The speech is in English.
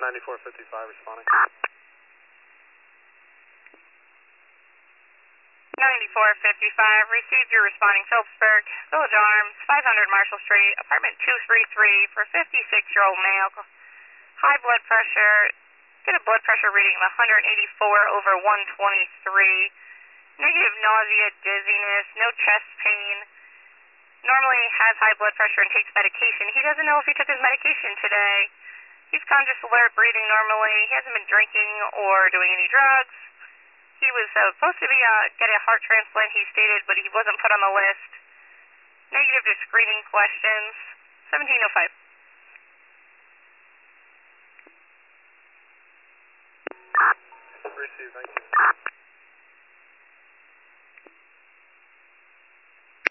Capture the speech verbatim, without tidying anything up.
ninety-four fifty-five responding. ninety-four fifty-five, received your responding Phillipsburg, Village Arms, five hundred Marshall Street, apartment two three three for fifty-six-year-old male. High blood pressure, get a blood pressure reading of one eighty-four over one twenty-three. Negative nausea, dizziness, no chest pain. Normally has high blood pressure and takes medication. He doesn't know if he took his medication today. He's conscious, alert, breathing normally. He hasn't been drinking or doing any drugs. He was uh, supposed to be uh, get a heart transplant, he stated, but he wasn't put on the list. Negative to screening questions. seventeen oh five.